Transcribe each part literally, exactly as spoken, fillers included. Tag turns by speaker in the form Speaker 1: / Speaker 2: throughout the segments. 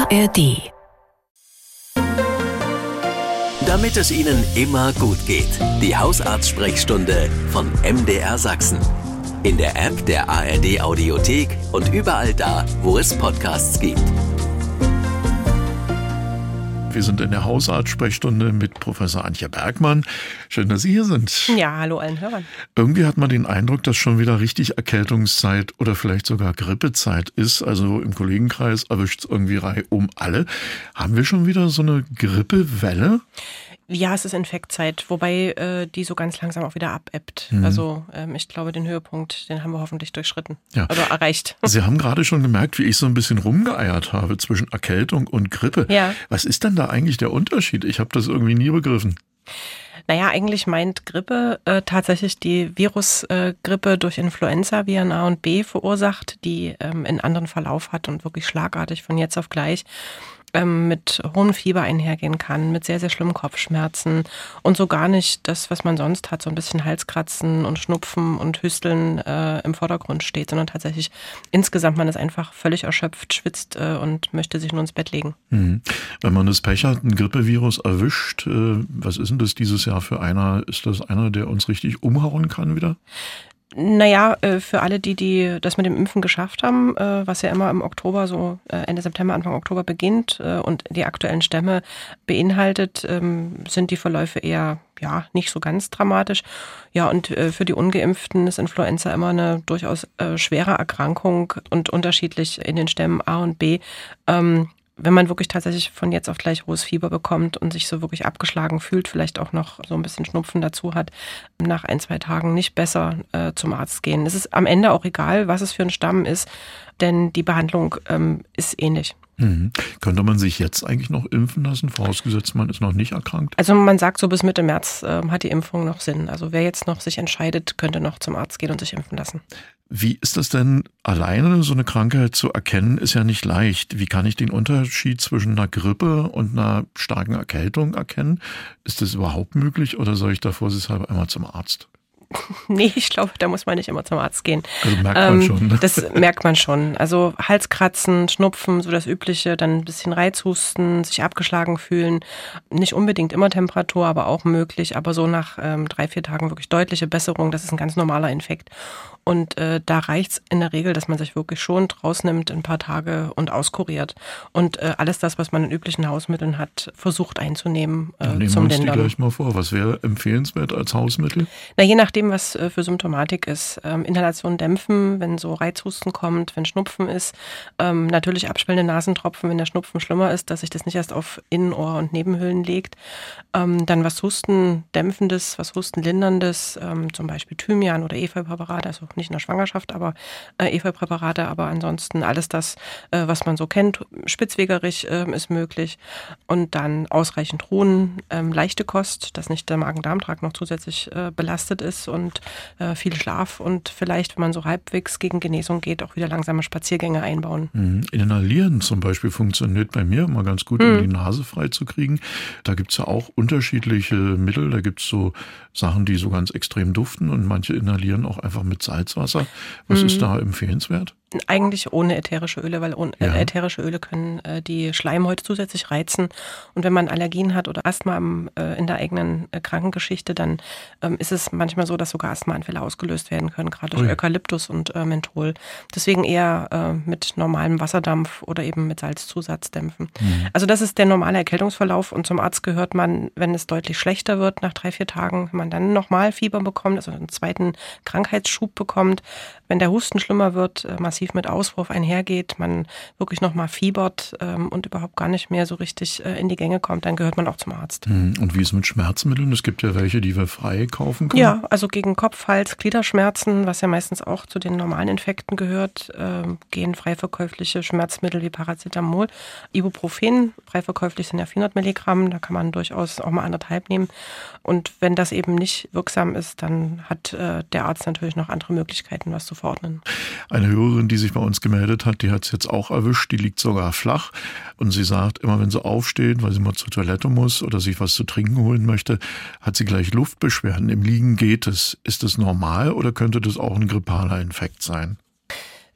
Speaker 1: A R D.
Speaker 2: Damit es Ihnen immer gut geht. Die Hausarzt-Sprechstunde von M D R Sachsen. In der App der A R D Audiothek und überall da, wo es Podcasts gibt.
Speaker 3: Wir sind in der Hausarzt-Sprechstunde mit Professor Antje Bergmann. Schön, dass Sie hier sind.
Speaker 4: Ja, hallo allen Hörern.
Speaker 3: Irgendwie hat man den Eindruck, dass schon wieder richtig Erkältungszeit oder vielleicht sogar Grippezeit ist. Also im Kollegenkreis erwischt es irgendwie reihum alle. Haben wir schon wieder so eine Grippewelle?
Speaker 4: Ja, es ist Infektzeit, wobei äh, die so ganz langsam auch wieder abebbt.
Speaker 3: Mhm.
Speaker 4: Also ähm, ich glaube, den Höhepunkt, den haben wir hoffentlich durchschritten
Speaker 3: Ja.
Speaker 4: oder erreicht.
Speaker 3: Sie haben gerade schon gemerkt, wie ich so ein bisschen rumgeeiert habe zwischen Erkältung und Grippe.
Speaker 4: Ja.
Speaker 3: Was ist denn da eigentlich der Unterschied? Ich habe das irgendwie nie begriffen.
Speaker 4: Naja, eigentlich meint Grippe äh, tatsächlich die Virusgrippe äh, durch Influenza-Viren A und B verursacht, die ähm, einen anderen Verlauf hat und wirklich schlagartig von jetzt auf gleich ähm, mit hohem Fieber einhergehen kann, mit sehr, sehr schlimmen Kopfschmerzen und so gar nicht das, was man sonst hat, so ein bisschen Halskratzen und Schnupfen und Hüsteln äh, im Vordergrund steht, sondern tatsächlich insgesamt man ist einfach völlig erschöpft, schwitzt äh, und möchte sich nur ins Bett legen.
Speaker 3: Mhm. Wenn man das Pech hat, ein Grippevirus erwischt, äh, was ist denn das dieses Jahr für einer? Ist das einer, der uns richtig umhauen kann wieder?
Speaker 4: Naja, für alle, die, die das mit dem Impfen geschafft haben, was ja immer im Oktober, so Ende September, Anfang Oktober beginnt und die aktuellen Stämme beinhaltet, sind die Verläufe eher ja nicht so ganz dramatisch. Ja, und für die Ungeimpften ist Influenza immer eine durchaus schwere Erkrankung und unterschiedlich in den Stämmen A und B. Wenn man wirklich tatsächlich von jetzt auf gleich hohes Fieber bekommt und sich so wirklich abgeschlagen fühlt, vielleicht auch noch so ein bisschen Schnupfen dazu hat, nach ein, zwei Tagen nicht besser äh, zum Arzt gehen. Es ist am Ende auch egal, was es für ein Stamm ist, denn die Behandlung ähm, ist ähnlich.
Speaker 3: Mhm. Könnte man sich jetzt eigentlich noch impfen lassen, vorausgesetzt man ist noch nicht erkrankt?
Speaker 4: Also man sagt so, bis Mitte März äh, hat die Impfung noch Sinn. Also wer jetzt noch sich entscheidet, könnte noch zum Arzt gehen und sich impfen lassen.
Speaker 3: Wie ist das denn, alleine so eine Krankheit zu erkennen, ist ja nicht leicht. Wie kann ich den Unterschied zwischen einer Grippe und einer starken Erkältung erkennen? Ist das überhaupt möglich oder soll ich da vorsichtshalber einmal zum Arzt?
Speaker 4: Nee, ich glaube, da muss man nicht immer zum Arzt gehen.
Speaker 3: Also merkt man
Speaker 4: ähm,
Speaker 3: schon. Ne?
Speaker 4: Das merkt man schon. Also Halskratzen, Schnupfen, so das Übliche, dann ein bisschen Reizhusten, sich abgeschlagen fühlen. Nicht unbedingt immer Temperatur, aber auch möglich. Aber so nach ähm, drei, vier Tagen wirklich deutliche Besserung. Das ist ein ganz normaler Infekt. Und äh, da reicht's in der Regel, dass man sich wirklich schont, rausnimmt ein paar Tage und auskuriert. Und äh, alles das, was man in üblichen Hausmitteln hat, versucht einzunehmen äh,
Speaker 3: ja, nehmen
Speaker 4: zum
Speaker 3: wir uns
Speaker 4: Lindern.
Speaker 3: die gleich mal vor. Was wäre empfehlenswert als Hausmittel?
Speaker 4: Na, je nachdem, was äh, für Symptomatik ist. Ähm, Inhalation dämpfen, wenn so Reizhusten kommt, wenn Schnupfen ist. Ähm, natürlich abschwellende Nasentropfen, wenn der Schnupfen schlimmer ist, dass sich das nicht erst auf Innenohr und Nebenhöhlen legt. Ähm, dann was Hustendämpfendes, was Hustenlinderndes, ähm, zum Beispiel Thymian oder Efeupräparate, also nicht in der Schwangerschaft, aber äh, Efeupräparate, aber ansonsten alles das, äh, was man so kennt. Spitzwegerich äh, ist möglich. Und dann ausreichend ruhen, ähm, leichte Kost, dass nicht der Magen-Darm-Trakt noch zusätzlich äh, belastet ist und äh, viel Schlaf und vielleicht, wenn man so halbwegs gegen Genesung geht, auch wieder langsame Spaziergänge einbauen.
Speaker 3: Mhm. Inhalieren zum Beispiel funktioniert bei mir immer ganz gut, um mhm. die Nase frei zu kriegen. Da gibt's ja auch unterschiedliche Mittel. Da gibt's so Sachen, die so ganz extrem duften und manche inhalieren auch einfach mit Salzwasser. Was mhm. ist da empfehlenswert?
Speaker 4: Eigentlich ohne ätherische Öle, weil ohne, ja. äh, ätherische Öle können äh, die Schleimhäute zusätzlich reizen. Und wenn man Allergien hat oder Asthma im, äh, in der eigenen äh, Krankengeschichte, dann ähm, ist es manchmal so, dass sogar Asthmaanfälle ausgelöst werden können, gerade durch oh ja. Eukalyptus und äh, Menthol. Deswegen eher äh, mit normalem Wasserdampf oder eben mit Salzzusatz dämpfen. Mhm. Also das ist der normale Erkältungsverlauf und zum Arzt gehört man, wenn es deutlich schlechter wird nach drei, vier Tagen, wenn man dann nochmal Fieber bekommt, also einen zweiten Krankheitsschub bekommt, wenn der Husten schlimmer wird, äh, massiv mit Auswurf einhergeht, man wirklich nochmal fiebert ähm, und überhaupt gar nicht mehr so richtig äh, in die Gänge kommt, dann gehört man auch zum Arzt.
Speaker 3: Und wie ist es mit Schmerzmitteln? Es gibt ja welche, die wir frei kaufen können.
Speaker 4: Ja, also gegen Kopf, Hals, Gliederschmerzen, was ja meistens auch zu den normalen Infekten gehört, äh, gehen frei verkäufliche Schmerzmittel wie Paracetamol, Ibuprofen, frei verkäuflich sind ja vierhundert Milligramm, da kann man durchaus auch mal anderthalb nehmen. Und wenn das eben nicht wirksam ist, dann hat äh, der Arzt natürlich noch andere Möglichkeiten, was zu verordnen.
Speaker 3: Eine Hörerin, die sich bei uns gemeldet hat, die hat es jetzt auch erwischt, die liegt sogar flach und sie sagt, immer wenn sie aufsteht, weil sie mal zur Toilette muss oder sich was zu trinken holen möchte, hat sie gleich Luftbeschwerden. Im Liegen geht es. Ist das normal oder könnte das auch ein grippaler Infekt sein?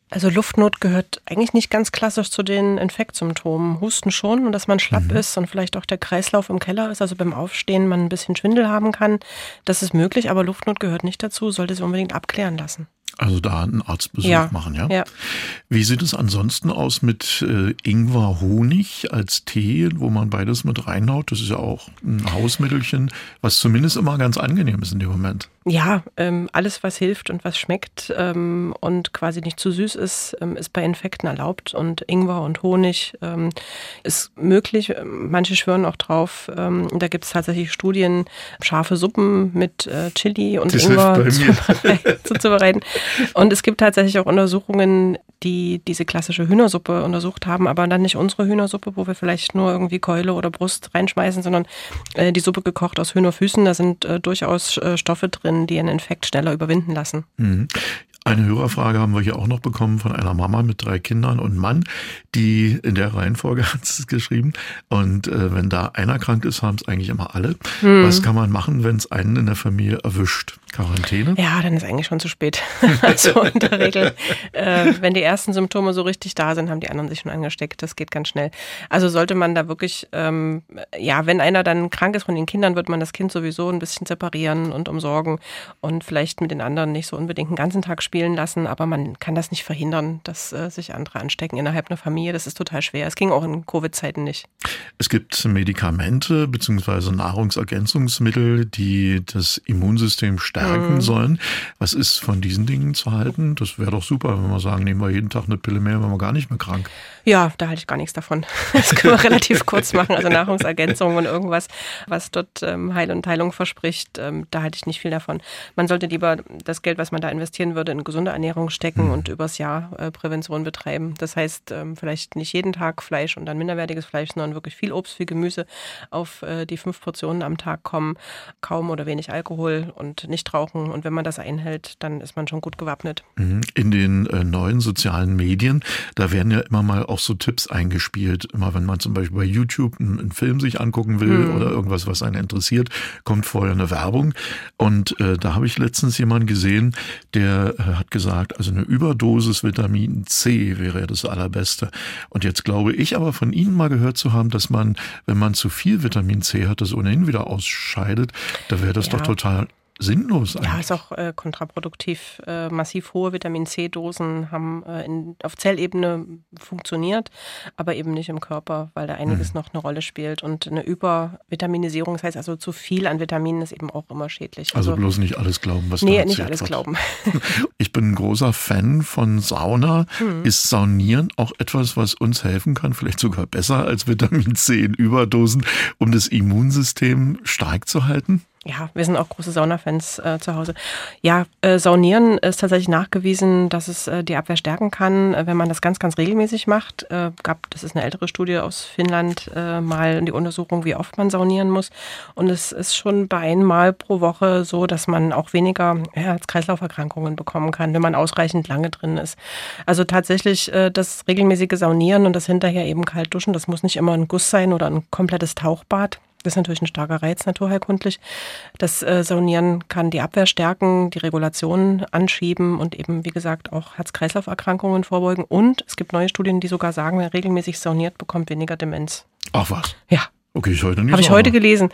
Speaker 4: Also Luftnot gehört eigentlich nicht ganz klassisch zu den Infektsymptomen. Husten schon und dass man schlapp mhm. ist und vielleicht auch der Kreislauf im Keller ist, also beim Aufstehen man ein bisschen Schwindel haben kann. Das ist möglich, aber Luftnot gehört nicht dazu, sollte sie unbedingt abklären lassen.
Speaker 3: Also da einen Arztbesuch
Speaker 4: ja.
Speaker 3: machen, ja?
Speaker 4: ja.
Speaker 3: Wie sieht es ansonsten aus mit äh, Ingwer-Honig als Tee, wo man beides mit reinhaut? Das ist ja auch ein Hausmittelchen, was zumindest immer ganz angenehm ist in dem Moment.
Speaker 4: Ja, ähm, alles, was hilft und was schmeckt ähm, und quasi nicht zu süß ist, ähm, ist bei Infekten erlaubt. Und Ingwer und Honig ähm, ist möglich. Manche schwören auch drauf. Ähm, da gibt es tatsächlich Studien, scharfe Suppen mit äh, Chili und
Speaker 3: das
Speaker 4: Ingwer zuzubereiten. Und es gibt tatsächlich auch Untersuchungen, die diese klassische Hühnersuppe untersucht haben, aber dann nicht unsere Hühnersuppe, wo wir vielleicht nur irgendwie Keule oder Brust reinschmeißen, sondern äh, die Suppe gekocht aus Hühnerfüßen. Da sind äh, durchaus äh, Stoffe drin, die einen Infekt schneller überwinden lassen.
Speaker 3: Mhm. Eine Hörerfrage haben wir hier auch noch bekommen von einer Mama mit drei Kindern und Mann, die in der Reihenfolge hat es geschrieben. Und äh, wenn da einer krank ist, haben es eigentlich immer alle. Hm. Was kann man machen, wenn es einen in der Familie erwischt? Quarantäne?
Speaker 4: Ja, dann ist eigentlich schon zu spät. Also in der Regel, äh, wenn die ersten Symptome so richtig da sind, haben die anderen sich schon angesteckt. Das geht ganz schnell. Also sollte man da wirklich, ähm, ja, wenn einer dann krank ist von den Kindern, wird man das Kind sowieso ein bisschen separieren und umsorgen und vielleicht mit den anderen nicht so unbedingt den ganzen Tag spielen lassen, aber man kann das nicht verhindern, dass äh, sich andere anstecken innerhalb einer Familie. Das ist total schwer. Es ging auch in Covid-Zeiten nicht.
Speaker 3: Es gibt Medikamente bzw. Nahrungsergänzungsmittel, die das Immunsystem stärken mhm. sollen. Was ist von diesen Dingen zu halten? Das wäre doch super, wenn wir sagen, nehmen wir jeden Tag eine Pille mehr, wenn wir gar nicht mehr krank.
Speaker 4: Ja, da halte ich gar nichts davon. Das können wir relativ kurz machen. Also Nahrungsergänzungen und irgendwas, was dort ähm, Heil und Heilung verspricht, ähm, da halte ich nicht viel davon. Man sollte lieber das Geld, was man da investieren würde, in gesunde Ernährung stecken mhm. und übers Jahr äh, Prävention betreiben. Das heißt, ähm, vielleicht nicht jeden Tag Fleisch und dann minderwertiges Fleisch, sondern wirklich viel Obst, viel Gemüse auf äh, die fünf Portionen am Tag kommen, kaum oder wenig Alkohol und nicht rauchen. Und wenn man das einhält, dann ist man schon gut gewappnet.
Speaker 3: In den äh, neuen sozialen Medien, da werden ja immer mal auch so Tipps eingespielt. Immer wenn man zum Beispiel bei YouTube einen, einen Film sich angucken will mhm. oder irgendwas, was einen interessiert, kommt vorher eine Werbung. Und äh, da habe ich letztens jemanden gesehen, der äh, hat gesagt, also eine Überdosis Vitamin C wäre ja das Allerbeste. Und jetzt glaube ich aber von Ihnen mal gehört zu haben, dass man, wenn man zu viel Vitamin C hat, das ohnehin wieder ausscheidet. Da wäre das ja. doch total sinnlos eigentlich.
Speaker 4: Ja, ist auch äh, kontraproduktiv. Äh, massiv hohe Vitamin-C-Dosen haben äh, in, auf Zellebene funktioniert, aber eben nicht im Körper, weil da einiges hm. noch eine Rolle spielt. Und eine Übervitaminisierung, das heißt also zu viel an Vitaminen, ist eben auch immer schädlich.
Speaker 3: Also, also bloß nicht alles glauben, was
Speaker 4: nee,
Speaker 3: da erzählt
Speaker 4: nicht alles
Speaker 3: wird.
Speaker 4: glauben.
Speaker 3: Ich bin ein großer Fan von Sauna. Hm. Ist Saunieren auch etwas, was uns helfen kann, vielleicht sogar besser als Vitamin C in Überdosen, um das Immunsystem stark zu halten?
Speaker 4: Ja, wir sind auch große Saunafans äh, zu Hause. Ja, äh, Saunieren ist tatsächlich nachgewiesen, dass es äh, die Abwehr stärken kann, äh, wenn man das ganz, ganz regelmäßig macht. Äh, gab, das ist eine ältere Studie aus Finnland, äh, mal die Untersuchung, wie oft man saunieren muss. Und es ist schon bei einmal pro Woche so, dass man auch weniger ja, Herz-Kreislauf-Erkrankungen bekommen kann, wenn man ausreichend lange drin ist. Also tatsächlich äh, das regelmäßige Saunieren und das hinterher eben kalt duschen, das muss nicht immer ein Guss sein oder ein komplettes Tauchbad. Das ist natürlich ein starker Reiz, naturheilkundlich. Das äh, Saunieren kann die Abwehr stärken, die Regulation anschieben und eben, wie gesagt, auch Herz-Kreislauf-Erkrankungen vorbeugen. Und es gibt neue Studien, die sogar sagen, wer regelmäßig sauniert, bekommt weniger Demenz.
Speaker 3: Ach was?
Speaker 4: Ja.
Speaker 3: Okay, ich heute nicht.
Speaker 4: Habe ich heute gelesen.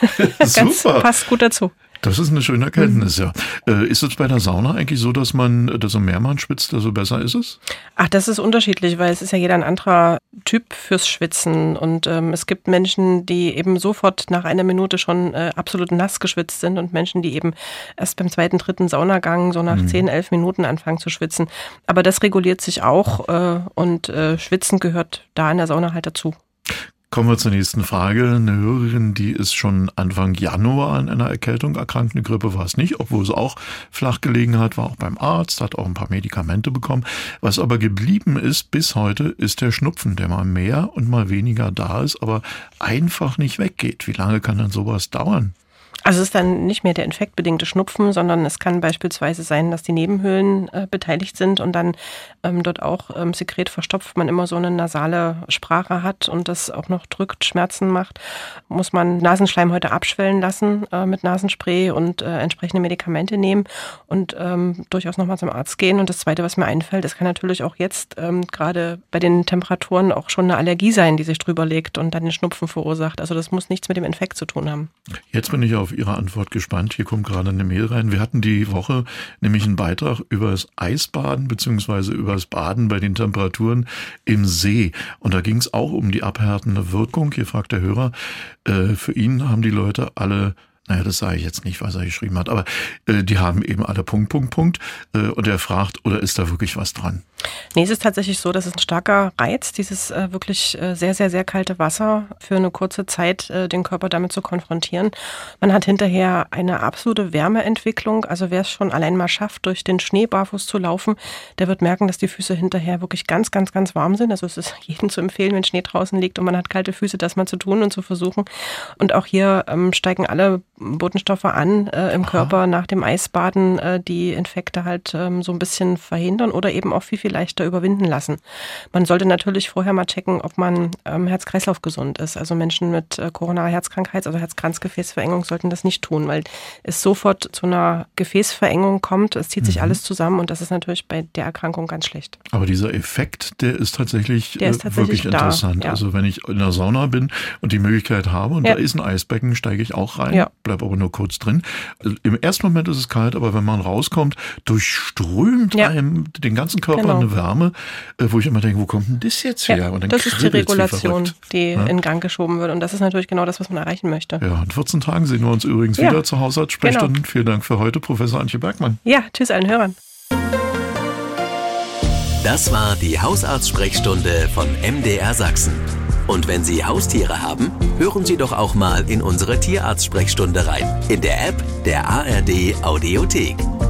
Speaker 4: Ganz,
Speaker 3: Super.
Speaker 4: Passt gut dazu.
Speaker 3: Das ist eine schöne Erkenntnis, ja. Äh, ist es bei der Sauna eigentlich so, dass man, desto mehr man schwitzt, desto besser ist es?
Speaker 4: Ach, das ist unterschiedlich, weil es ist ja jeder ein anderer Typ fürs Schwitzen. Und ähm, es gibt Menschen, die eben sofort nach einer Minute schon äh, absolut nass geschwitzt sind und Menschen, die eben erst beim zweiten, dritten Saunagang so nach mhm. zehn, elf Minuten anfangen zu schwitzen. Aber das reguliert sich auch äh, und äh, Schwitzen gehört da in der Sauna halt dazu.
Speaker 3: Kommen wir zur nächsten Frage. Eine Hörerin, die ist schon Anfang Januar an einer Erkältung erkrankt. Eine Grippe war es nicht, obwohl es auch flach gelegen hat, war auch beim Arzt, hat auch ein paar Medikamente bekommen. Was aber geblieben ist bis heute, ist der Schnupfen, der mal mehr und mal weniger da ist, aber einfach nicht weggeht. Wie lange kann dann sowas dauern?
Speaker 4: Also es ist dann nicht mehr der infektbedingte Schnupfen, sondern es kann beispielsweise sein, dass die Nebenhöhlen äh, beteiligt sind und dann ähm, dort auch ähm, Sekret verstopft, man immer so eine nasale Sprache hat und das auch noch drückt, Schmerzen macht, muss man Nasenschleimhäute abschwellen lassen äh, mit Nasenspray und äh, entsprechende Medikamente nehmen und ähm, durchaus nochmal zum Arzt gehen. Und das Zweite, was mir einfällt, es kann natürlich auch jetzt ähm, gerade bei den Temperaturen auch schon eine Allergie sein, die sich drüber legt und dann den Schnupfen verursacht. Also das muss nichts mit dem Infekt zu tun haben.
Speaker 3: Jetzt bin ich auf Ihre Antwort gespannt. Hier kommt gerade eine Mail rein. Wir hatten die Woche nämlich einen Beitrag über das Eisbaden beziehungsweise über das Baden bei den Temperaturen im See. Und da ging es auch um die abhärtende Wirkung. Hier fragt der Hörer, äh, für ihn haben die Leute alle, naja, das sage ich jetzt nicht, was er geschrieben hat, aber äh, die haben eben alle Punkt, Punkt, Punkt. Äh, und er fragt, oder ist da wirklich was dran?
Speaker 4: Nee, es ist tatsächlich so, dass es ein starker Reiz, dieses äh, wirklich äh, sehr, sehr, sehr kalte Wasser für eine kurze Zeit äh, den Körper damit zu konfrontieren. Man hat hinterher eine absolute Wärmeentwicklung. Also wer es schon allein mal schafft, durch den Schnee barfuß zu laufen, der wird merken, dass die Füße hinterher wirklich ganz, ganz, ganz warm sind. Also es ist jedem zu empfehlen, wenn Schnee draußen liegt und man hat kalte Füße, das mal zu tun und zu versuchen. Und auch hier ähm, steigen alle Botenstoffe an äh, im Aha. Körper nach dem Eisbaden, äh, die Infekte halt ähm, so ein bisschen verhindern oder eben auch viel, viel leichter überwinden lassen. Man sollte natürlich vorher mal checken, ob man ähm, Herz-Kreislauf gesund ist. Also Menschen mit äh, koronarer Herzkrankheit, also Herz-Kranz-Gefäßverengung sollten das nicht tun, weil es sofort zu einer Gefäßverengung kommt. Es zieht mhm. sich alles zusammen und das ist natürlich bei der Erkrankung ganz schlecht.
Speaker 3: Aber dieser Effekt, der ist tatsächlich,
Speaker 4: der ist tatsächlich
Speaker 3: wirklich
Speaker 4: da,
Speaker 3: interessant.
Speaker 4: Ja.
Speaker 3: Also wenn ich in der Sauna bin und die Möglichkeit habe und ja. da ist ein Eisbecken, steige ich auch rein, ja. bleibe aber nur kurz drin. Also im ersten Moment ist es kalt, aber wenn man rauskommt, durchströmt ja. einem den ganzen Körper genau. eine Wärme, wo ich immer denke, wo kommt denn das jetzt her?
Speaker 4: Ja,
Speaker 3: und dann
Speaker 4: das ist die Regulation, die
Speaker 3: ja?
Speaker 4: in Gang geschoben wird. Und das ist natürlich genau das, was man erreichen möchte.
Speaker 3: Ja, in vierzehn Tagen sehen wir uns übrigens ja. wieder zur Hausarzt-Sprechstunden. Genau. Vielen Dank für heute, Professor Antje Bergmann.
Speaker 4: Ja, tschüss allen Hörern.
Speaker 2: Das war die Hausarzt-Sprechstunde von M D R Sachsen. Und wenn Sie Haustiere haben, hören Sie doch auch mal in unsere Tierarzt-Sprechstunde rein. In der App der A R D Audiothek.